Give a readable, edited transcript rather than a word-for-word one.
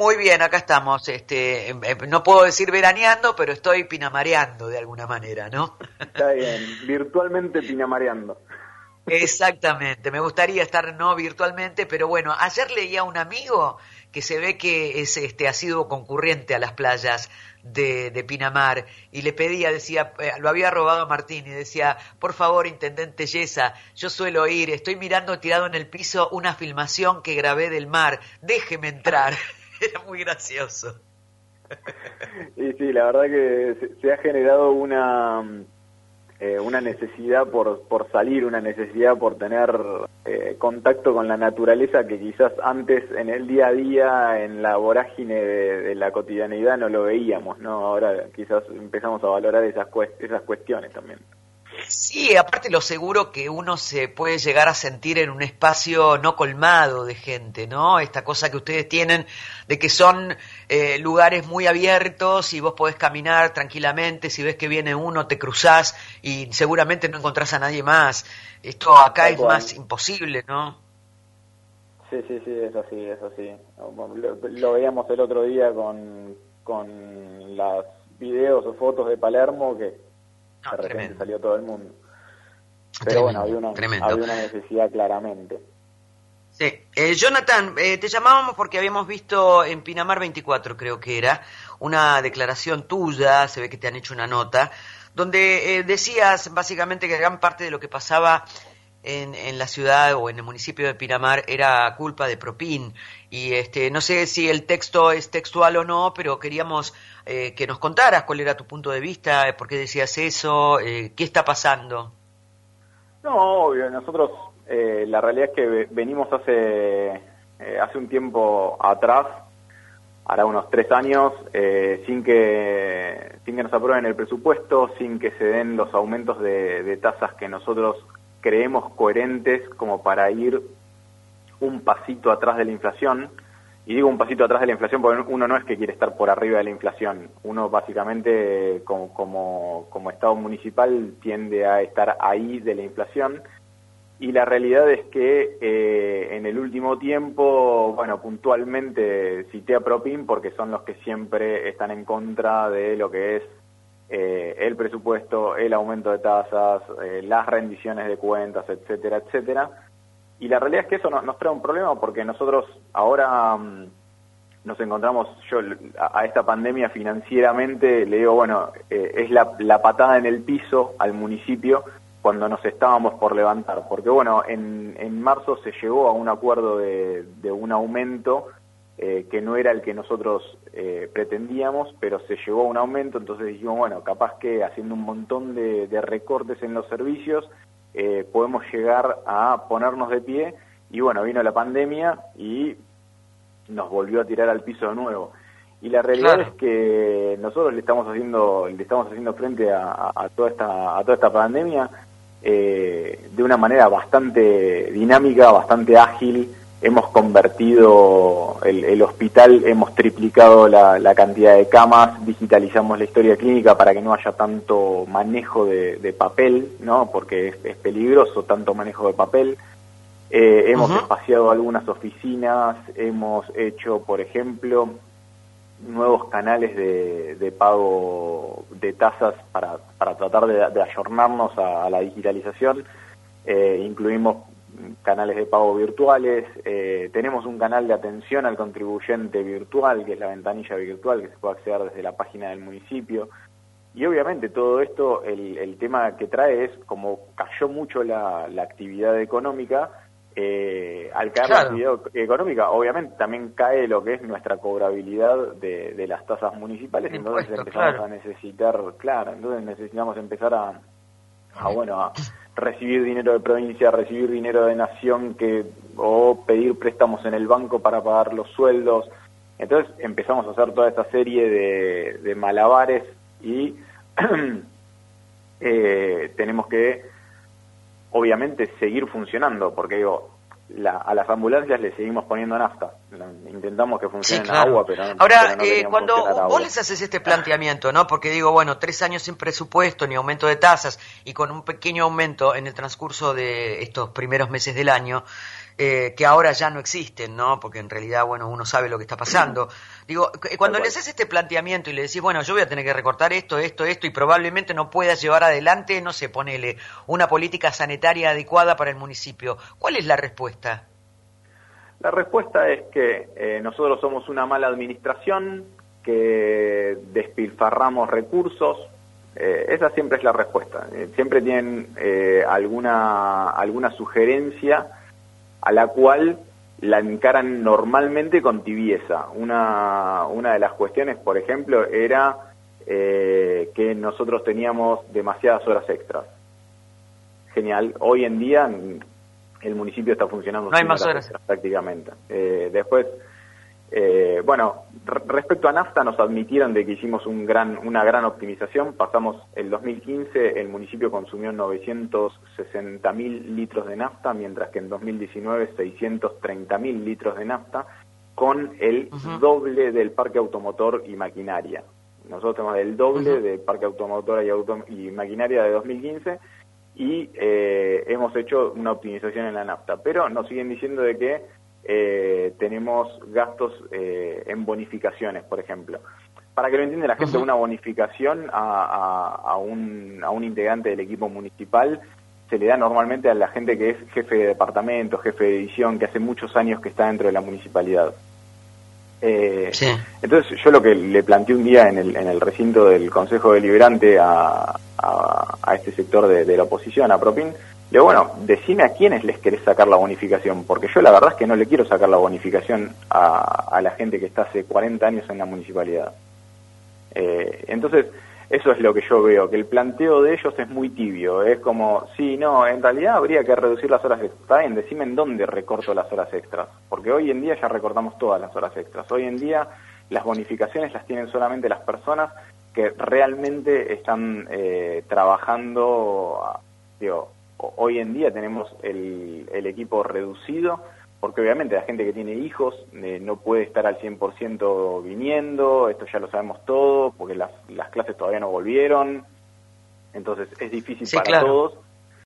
Muy bien, acá estamos. No puedo decir veraneando, pero estoy pinamareando de alguna manera, ¿no? Está bien, virtualmente pinamareando. Exactamente, me gustaría estar no virtualmente, pero bueno, ayer leía a un amigo que se ve que ha sido concurrente a las playas de Pinamar y le pedía, decía, lo había robado a Martín y decía, por favor, intendente Yesa, yo suelo ir, estoy mirando tirado en el piso una filmación que grabé del mar, déjeme entrar. Era muy gracioso. Y sí, la verdad que se ha generado una necesidad por salir, una necesidad por tener contacto con la naturaleza que quizás antes en el día a día, en la vorágine de la cotidianeidad no lo veíamos, ¿no? Ahora quizás empezamos a valorar esas cuestiones también. Sí, aparte lo seguro que uno se puede llegar a sentir en un espacio no colmado de gente, ¿no? Esta cosa que ustedes tienen de que son lugares muy abiertos y vos podés caminar tranquilamente, si ves que viene uno te cruzás y seguramente no encontrás a nadie más. Esto acá es más imposible, ¿no? Sí, es así, es así. Lo veíamos el otro día con las videos o fotos de Palermo que de repente tremendo. Salió todo el mundo. Pero Tremendo, bueno, tremendo. había una necesidad claramente. Sí. Jonathan, te llamábamos porque habíamos visto en Pinamar 24, creo que era, una declaración tuya, se ve que te han hecho una nota, donde decías básicamente que gran parte de lo que pasaba en la ciudad o en el municipio de Pinamar era culpa de Propin. Y no sé si el texto es textual o no, pero queríamos que nos contaras cuál era tu punto de vista, por qué decías eso, qué está pasando. No, obvio, nosotros la realidad es que venimos hace un tiempo atrás, hará unos 3 años, sin que nos aprueben el presupuesto, sin que se den los aumentos de tasas que nosotros creemos coherentes como para ir un pasito atrás de la inflación. Y digo un pasito atrás de la inflación porque uno no es que quiere estar por arriba de la inflación. Uno básicamente como Estado municipal tiende a estar ahí de la inflación. Y la realidad es que en el último tiempo, bueno, puntualmente cité a Propin porque son los que siempre están en contra de lo que es el presupuesto, el aumento de tasas, las rendiciones de cuentas, etcétera, etcétera. Y la realidad es que eso nos trae un problema porque nosotros ahora nos encontramos, yo a esta pandemia financieramente le digo, bueno, es la patada en el piso al municipio cuando nos estábamos por levantar. Porque bueno, en marzo se llegó a un acuerdo de un aumento que no era el que nosotros pretendíamos, pero se llegó a un aumento, entonces dijimos, bueno, capaz que haciendo un montón de recortes en los servicios, podemos llegar a ponernos de pie, y bueno, vino la pandemia y nos volvió a tirar al piso de nuevo. Y la realidad es que nosotros le estamos haciendo frente a toda esta pandemia de una manera bastante dinámica, bastante ágil. Hemos convertido el hospital, hemos triplicado la cantidad de camas, digitalizamos la historia clínica para que no haya tanto manejo de papel, ¿no? Porque es peligroso tanto manejo de papel. Hemos espaciado algunas oficinas, hemos hecho, por ejemplo, nuevos canales de pago de tasas para tratar de ayornarnos a la digitalización. Incluimos canales de pago virtuales, tenemos un canal de atención al contribuyente virtual, que es la ventanilla virtual, que se puede acceder desde la página del municipio. Y obviamente todo esto, el tema que trae es, como cayó mucho la actividad económica, al caer la actividad económica, obviamente también cae lo que es nuestra cobrabilidad de las tasas municipales, entonces empezamos a necesitar, entonces necesitamos empezar a recibir dinero de provincia, recibir dinero de nación, o pedir préstamos en el banco para pagar los sueldos. Entonces empezamos a hacer toda esta serie de malabares y tenemos que obviamente seguir funcionando, porque digo, a las ambulancias le seguimos poniendo nafta, intentamos que funcionen agua, pero ahora, pero no cuando vos agua. les haces este planteamiento, ¿no? Porque digo, bueno, 3 años sin presupuesto ni aumento de tasas y con un pequeño aumento en el transcurso de estos primeros meses del año, que ahora ya no existen, ¿no? Porque en realidad, bueno, uno sabe lo que está pasando. Digo, cuando le haces este planteamiento y le decís, bueno, yo voy a tener que recortar esto, y probablemente no puedas llevar adelante, no sé, ponele una política sanitaria adecuada para el municipio, ¿cuál es la respuesta? La respuesta es que nosotros somos una mala administración, que despilfarramos recursos. Esa siempre es la respuesta. Siempre tienen alguna sugerencia a la cual la encaran normalmente con tibieza. Una de las cuestiones, por ejemplo, era que nosotros teníamos demasiadas horas extras. Genial. Hoy en día el municipio está funcionando no hay sin más horas extras, prácticamente. Después, respecto a nafta, nos admitieron de que hicimos una gran optimización. Pasamos el 2015, el municipio consumió 960.000 litros de nafta, mientras que en 2019 630.000 litros de nafta, con el doble del parque automotor y maquinaria. Nosotros tenemos el doble del parque automotor y maquinaria de 2015 y hemos hecho una optimización en la nafta, pero nos siguen diciendo de que tenemos gastos en bonificaciones, por ejemplo. Para que lo entienda la gente, una bonificación a un integrante del equipo municipal se le da normalmente a la gente que es jefe de departamento, jefe de división, que hace muchos años que está dentro de la municipalidad. Sí. Entonces yo lo que le planteé un día en el recinto del Consejo Deliberante a este sector de la oposición, a Propin, le digo, bueno, decime a quiénes les querés sacar la bonificación, porque yo la verdad es que no le quiero sacar la bonificación a la gente que está hace 40 años en la municipalidad. Entonces, eso es lo que yo veo, que el planteo de ellos es muy tibio, es como, sí, no, en realidad habría que reducir las horas extras. Está bien, decime en dónde recorto las horas extras, porque hoy en día ya recortamos todas las horas extras. Hoy en día las bonificaciones las tienen solamente las personas que realmente están trabajando, digo, hoy en día tenemos el equipo reducido, porque obviamente la gente que tiene hijos no puede estar al 100% viniendo, esto ya lo sabemos todo, porque las clases todavía no volvieron, entonces es difícil para todos,